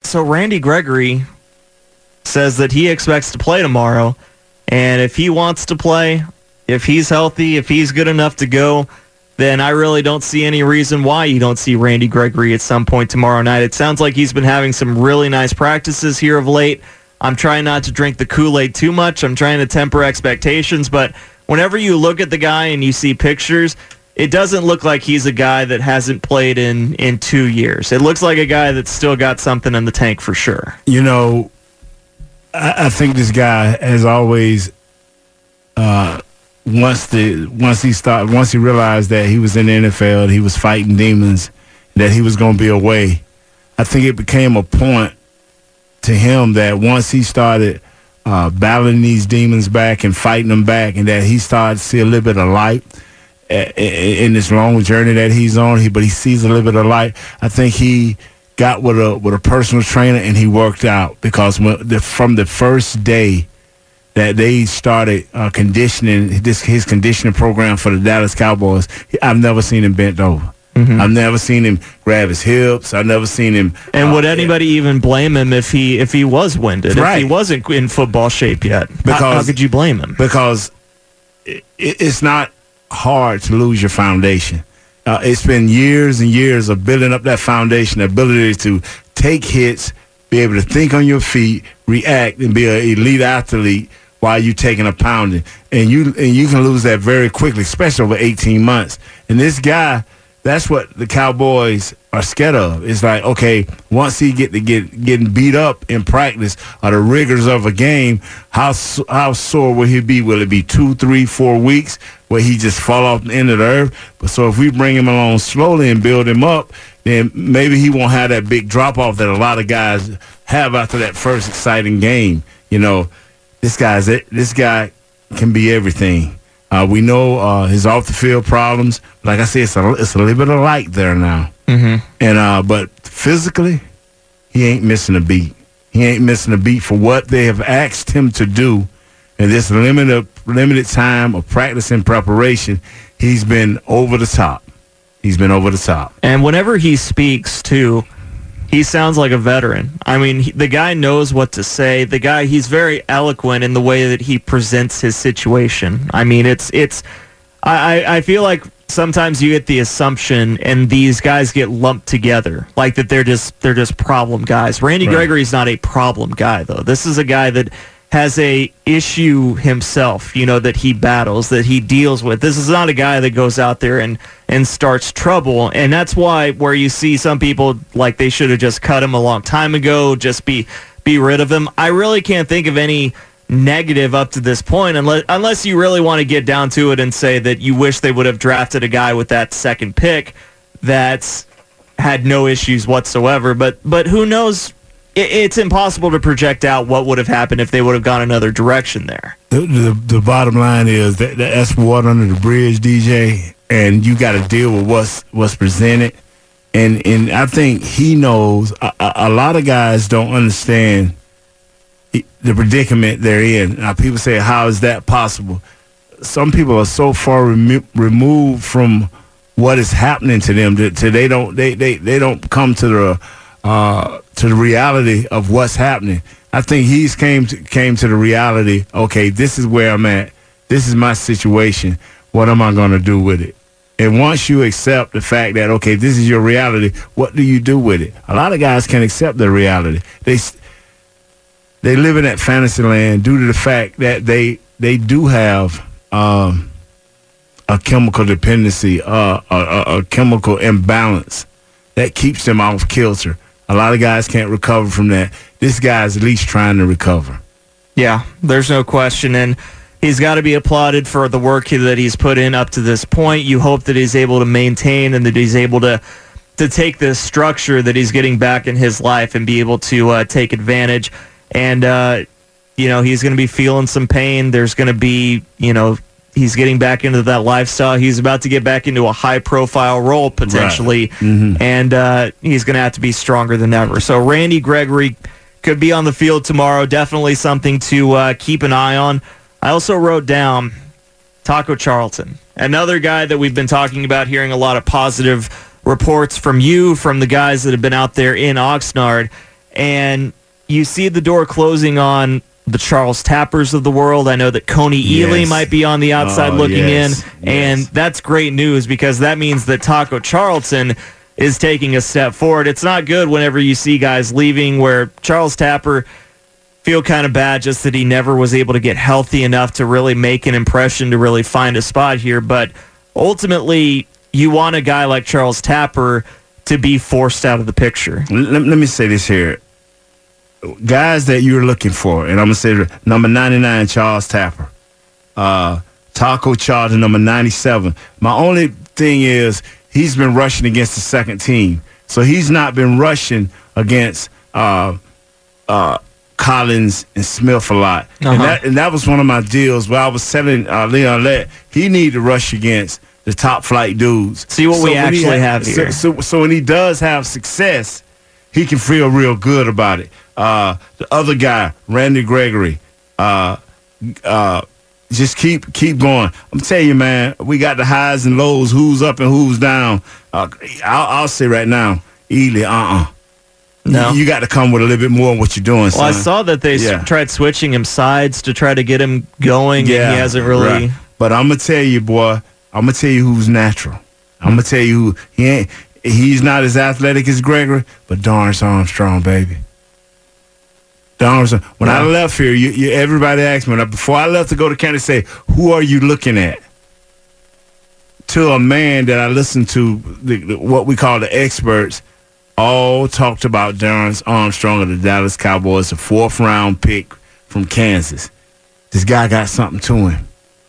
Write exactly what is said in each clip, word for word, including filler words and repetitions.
so Randy Gregory says that he expects to play tomorrow, and if he wants to play, if he's healthy, if he's good enough to go, then I really don't see any reason why you don't see Randy Gregory at some point tomorrow night. It sounds like he's been having some really nice practices here of late. I'm trying not to drink the Kool-Aid too much. I'm trying to temper expectations, but whenever you look at the guy and you see pictures, it doesn't look like he's a guy that hasn't played in, in two years. It looks like a guy that's still got something in the tank for sure. You know, I, I think this guy has always, uh, once the once he started, once he realized that he was in the N F L, he was fighting demons, that he was going to be away. I think it became a point to him that once he started uh, battling these demons back and fighting them back, and that he started to see a little bit of light in this long journey that he's on, he, but he sees a little bit of light. I think he got with a with a personal trainer and he worked out, because when the, from the first day that they started uh, conditioning this his conditioning program for the Dallas Cowboys, I've never seen him bent over. Mm-hmm. I've never seen him grab his hips. I've never seen him. And uh, would anybody even blame him if he if he was winded, right. if he wasn't in football shape yet? Because, how, how could you blame him? Because it, it's not hard to lose your foundation. Uh, it's been years and years of building up that foundation, the ability to take hits, be able to think on your feet, react, and be an elite athlete while you taking a pounding. And you and you can lose that very quickly, especially over eighteen months. And this guy, that's what the Cowboys are scared of. It's like, okay, once he get to get getting beat up in practice or the rigors of a game, how how sore will he be? Will it be two, three, four weeks where he just fall off the end of the earth? But so if we bring him along slowly and build him up, then maybe he won't have that big drop off that a lot of guys have after that first exciting game. You know, this guy's it. This guy can be everything. Uh, we know uh, his off the field problems. Like I said, it's a, it's a little bit of light there now. Mm-hmm. And uh, but physically, he ain't missing a beat. He ain't missing a beat for what they have asked him to do in this limited limited time of practice and preparation. He's been over the top. He's been over the top. And whenever he speaks, too, he sounds like a veteran. I mean, he, the guy knows what to say. The guy, he's very eloquent in the way that he presents his situation. I mean, it's, it's, I, I feel like sometimes you get the assumption and these guys get lumped together, like that they're just, they're just problem guys. Randy right. Gregory's not a problem guy, though. This is a guy that has a issue himself, you know, that he battles, that he deals with. This is not a guy that goes out there and, and starts trouble. And that's why where you see some people like they should have just cut him a long time ago, just be be rid of him. I really can't think of any negative up to this point, unless unless you really want to get down to it and say that you wish they would have drafted a guy with that second pick that's had no issues whatsoever. But but who knows? It's impossible to project out what would have happened if they would have gone another direction there. The, the, the bottom line is that that's water under the bridge, D J, and you got to deal with what's what's presented. And and I think he knows. A, a lot of guys don't understand the predicament they're in. Now, people say, "How is that possible?" Some people are so far remo- removed from what is happening to them that to they don't they, they, they don't come to the Uh, to the reality of what's happening. I think he's came to, came to the reality, okay, this is where I'm at. This is my situation. What am I going to do with it? And once you accept the fact that, okay, this is your reality, what do you do with it? A lot of guys can't accept their reality. They they live in that fantasy land due to the fact that they, they do have um, a chemical dependency, uh, a, a, a chemical imbalance that keeps them off kilter. A lot of guys can't recover from that. This guy's at least trying to recover. Yeah, there's no question. And he's got to be applauded for the work that he's put in up to this point. You hope that he's able to maintain and that he's able to to take this structure that he's getting back in his life and be able to uh, take advantage. And, uh, you know, he's going to be feeling some pain. There's going to be, you know, he's getting back into that lifestyle. He's about to get back into a high-profile role, potentially, right. mm-hmm. and uh, he's going to have to be stronger than ever. So Randy Gregory could be on the field tomorrow. Definitely something to uh, keep an eye on. I also wrote down Taco Charlton, another guy that we've been talking about, hearing a lot of positive reports from you, from the guys that have been out there in Oxnard. and you see the door closing on the Charles Tappers of the world. I know that Coney Yes. Ely might be on the outside Oh, looking yes, in, and yes. that's great news because that means that Taco Charlton is taking a step forward. It's not good whenever you see guys leaving where Charles Tapper feel kind of bad just that he never was able to get healthy enough to really make an impression to really find a spot here. But ultimately, you want a guy like Charles Tapper to be forced out of the picture. Let, let me say this here. Guys that you're looking for, and I'm going to say number ninety-nine, Charles Tapper. Uh, Taco Charlton, number ninety-seven. My only thing is he's been rushing against the second team. So he's not been rushing against uh, uh, Collins and Smith a lot. Uh-huh. And, that, and that was one of my deals where I was telling uh, Leon Lett he needed to rush against the top flight dudes. See what we when he actually ha- have here. So, so, so when he does have success, he can feel real good about it. Uh, the other guy, Randy Gregory, uh, uh, just keep keep going. I'm telling you, man, we got the highs and lows, who's up and who's down. Uh, I'll, I'll say right now, Ely, uh-uh. No. You, you got to come with a little bit more on what you're doing, son. Well, I saw that they Yeah. s- tried switching him sides to try to get him going, and he hasn't really. right. But I'm gonna tell you, boy. I'm gonna tell you who's natural. I'm gonna tell you who he ain't. He's not as athletic as Gregory, but Dorrance Armstrong, baby. Dorrance. When I Yeah. left here, you, you, everybody asked me when I, before I left to go to Kansas, say, "Who are you looking at?" To a man that I listened to, the, the, what we call the experts, all talked about Dorrance Armstrong of the Dallas Cowboys, a fourth round pick from Kansas. This guy got something to him.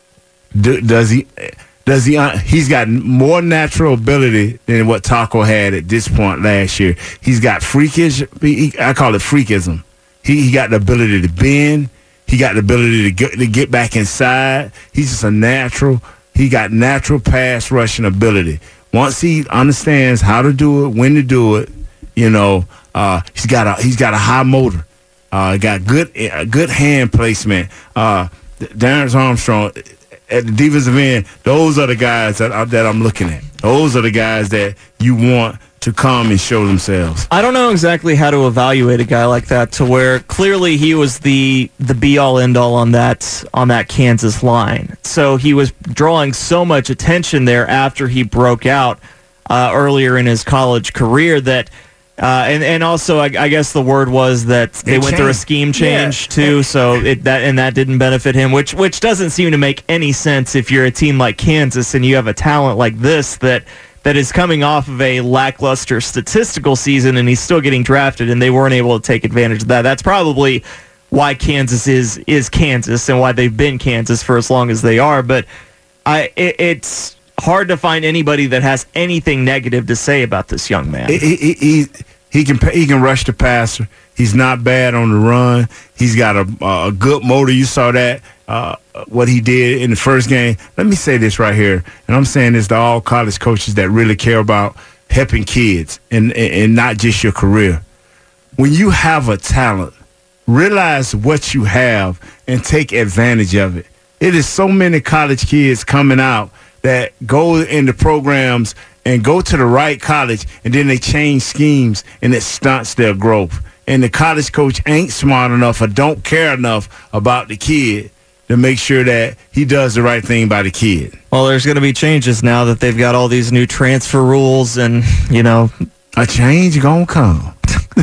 Do, does he? Does he? Uh, he's got more natural ability than what Taco had at this point last year. He's got freakish. He, I call it freakism. He, he got the ability to bend. He got the ability to get, to get back inside. He's just a natural. He got natural pass rushing ability. Once he understands how to do it, when to do it, you know, uh, he's got a he's got a high motor. Uh, got good uh, good hand placement. Uh, Dorrance Armstrong at the defensive end. Those are the guys that I, that I'm looking at. Those are the guys that you want to come and show themselves. I don't know exactly how to evaluate a guy like that to where clearly he was the the be all end all on that on that Kansas line. So he was drawing so much attention there after he broke out uh, earlier in his college career that uh, and and also I, I guess the word was that they It went through a changed. scheme change Yeah. too. So it that and that didn't benefit him, which which doesn't seem to make any sense if you're a team like Kansas and you have a talent like this that. that is coming off of a lackluster statistical season and he's still getting drafted and they weren't able to take advantage of that. That's probably why Kansas is is Kansas and why they've been Kansas for as long as they are. But I it, it's hard to find anybody that has anything negative to say about this young man. He he he, he can he can rush the passer. He's not bad on the run. He's got a a good motor. You saw that. Uh, what he did in the first game. Let me say this right here, and I'm saying this to all college coaches that really care about helping kids and, and, and not just your career. When you have a talent, realize what you have and take advantage of it. It is so many college kids coming out that go into programs and go to the right college, and then they change schemes, and it stunts their growth. And the college coach ain't smart enough or don't care enough about the kid to make sure that he does the right thing by the kid. Well, there's going to be changes now that they've got all these new transfer rules and, you know, A change gonna come.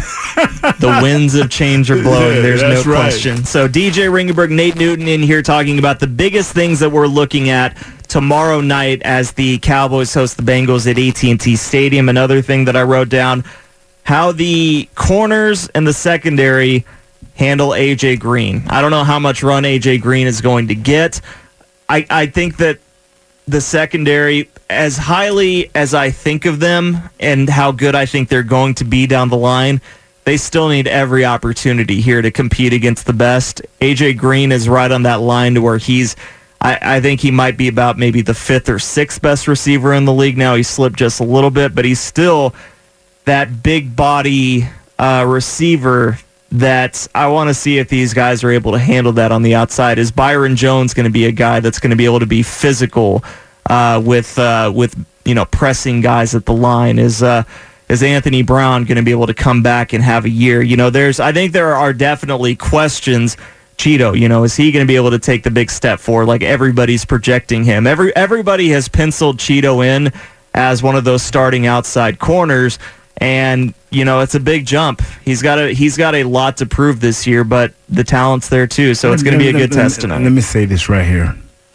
the winds of change are blowing. Yeah, There's no that's right. question. So D J Ringenberg, Nate Newton in here talking about the biggest things that we're looking at tomorrow night as the Cowboys host the Bengals at A T and T Stadium. Another thing that I wrote down, how the corners and the secondary handle A J Green. I don't know how much run A J Green is going to get. I, I think that the secondary, as highly as I think of them and how good I think they're going to be down the line, they still need every opportunity here to compete against the best. A J Green is right on that line to where he's, I, I think he might be about maybe the fifth or sixth best receiver in the league now. He slipped just a little bit, but he's still that big body uh, receiver that I want to see if these guys are able to handle that on the outside. Is Byron Jones going to be a guy that's going to be able to be physical uh, with uh, with you know pressing guys at the line? Is uh, is Anthony Brown going to be able to come back and have a year? You know, there's I think there are definitely questions. Cheeto, you know, is he going to be able to take the big step forward like everybody's projecting him? Every Everybody has penciled Cheeto in as one of those starting outside corners, and, you know, it's a big jump. He's got a, he's got a lot to prove this year, but the talent's there too, so it's going to be a good test tonight. Let me say this right here.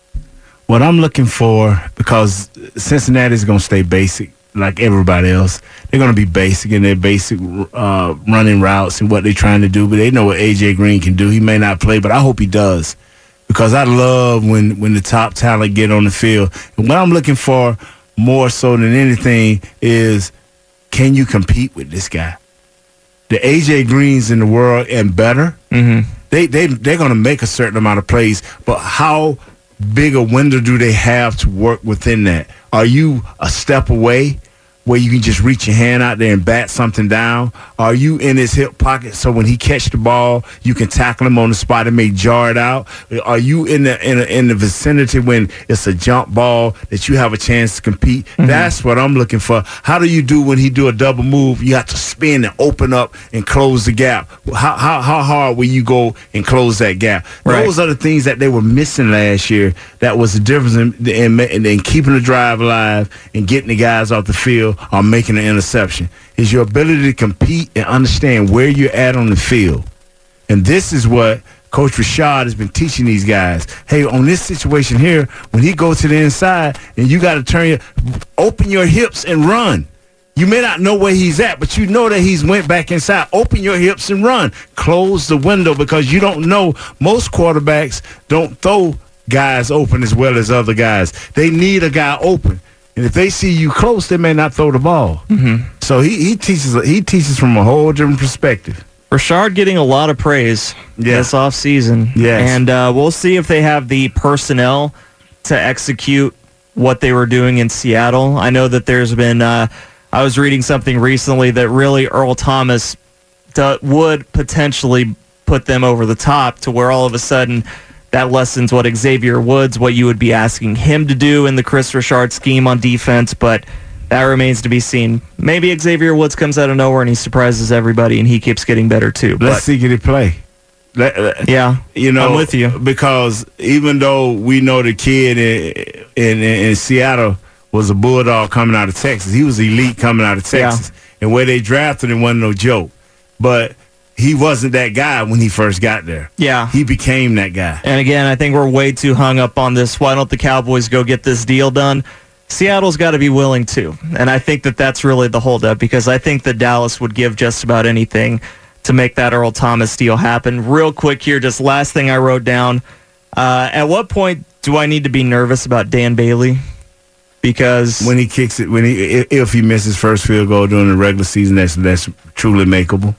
What I'm looking for, because Cincinnati's going to stay basic like everybody else. They're going to be basic in their basic uh, running routes and what they're trying to do, but they know what A J Green can do. He may not play, but I hope he does, because I love when, when the top talent get on the field. And what I'm looking for more so than anything is, can you compete with this guy? The A J Greens in the world and better, mm-hmm. they, they, they're going to make a certain amount of plays, but how big a window do they have to work within that? Are you a step away where you can just reach your hand out there and bat something down? Are you in his hip pocket so when he catch the ball, you can tackle him on the spot and may jar it out? Are you in the in, a, in the vicinity when it's a jump ball that you have a chance to compete? Mm-hmm. That's what I'm looking for. How do you do when he do a double move? You have to spin and open up and close the gap. How how, how hard will you go and close that gap? Right. Those are the things that they were missing last year. That was the difference in, in, in, in keeping the drive alive and getting the guys off the field or making an interception. Is your ability to compete and understand where you're at on the field. And this is what Coach Rashad has been teaching these guys. Hey, on this situation here, when he goes to the inside and you got to turn your, open your hips and run. You may not know where he's at, but you know that he's went back inside. Open your hips and run. Close the window, because you don't know. Most quarterbacks don't throw guys open as well as other guys. They need a guy open. And if they see you close, they may not throw the ball. Mm-hmm. So he, he teaches he teaches from a whole different perspective. Rashard getting a lot of praise Yeah. this offseason. Yes. And uh, we'll see if they have the personnel to execute what they were doing in Seattle. I know that there's been, uh, I was reading something recently that really Earl Thomas do, would potentially put them over the top to where all of a sudden that lessens what Xavier Woods, what you would be asking him to do in the Chris Richard scheme on defense, but that remains to be seen. Maybe Xavier Woods comes out of nowhere and he surprises everybody and he keeps getting better too. Let's but, see can he play. Let, yeah, you know, I'm with you. Because even though we know the kid in, in, in Seattle was a bulldog coming out of Texas, he was elite coming out of Texas. Yeah. And where they drafted him wasn't no joke. But he wasn't that guy when he first got there. Yeah. He became that guy. And again, I think we're way too hung up on this. Why don't the Cowboys go get this deal done? Seattle's got to be willing to. And I think that that's really the holdup, because I think that Dallas would give just about anything to make that Earl Thomas deal happen. Real quick here, just last thing I wrote down. Uh, at what point do I need to be nervous about Dan Bailey? Because when he kicks it, when he if he misses first field goal during the regular season, that's that's truly makeable.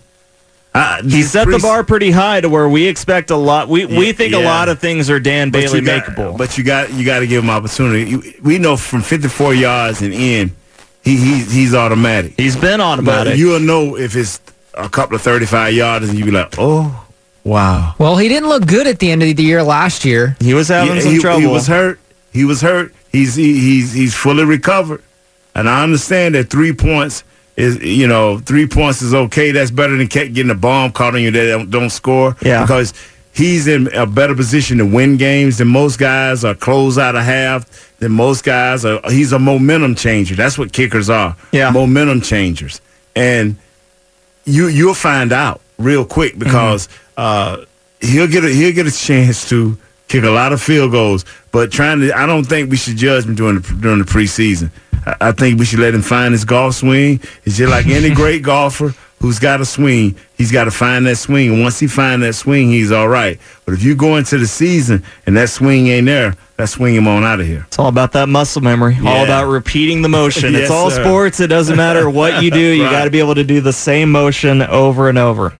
Uh, he set the bar pretty high to where we expect a lot. We we think yeah. a lot of things are Dan but Bailey got, makeable. But you got you got to give him opportunity. You, we know from fifty-four yards and in, he, he he's automatic. He's been automatic. But you'll know if it's a couple of thirty-five yards, and you be like, oh, wow. Well, he didn't look good at the end of the year last year. He was having yeah, some he, trouble. He was hurt. He was hurt. He's he, he's he's fully recovered, and I understand that three points. Is you know three points is okay. That's better than getting a bomb caught on you that don't, don't score. Yeah. Because he's in a better position to win games than most guys, or close out a half than most guys. Are, he's a momentum changer. That's what kickers are. Yeah. Momentum changers. And you you'll find out real quick, because mm-hmm. uh, he'll get a, he'll get a chance to kick a lot of field goals. But trying to, I don't think we should judge him during the during the preseason. I think we should let him find his golf swing. It's just like any great golfer who's got a swing. He's got to find that swing. And once he finds that swing, he's all right. But if you go into the season and that swing ain't there, let's swing him on out of here. It's all about that muscle memory. Yeah. All about repeating the motion. Yes, it's all sir. Sports. It doesn't matter what you do. You Right. got to be able to do the same motion over and over.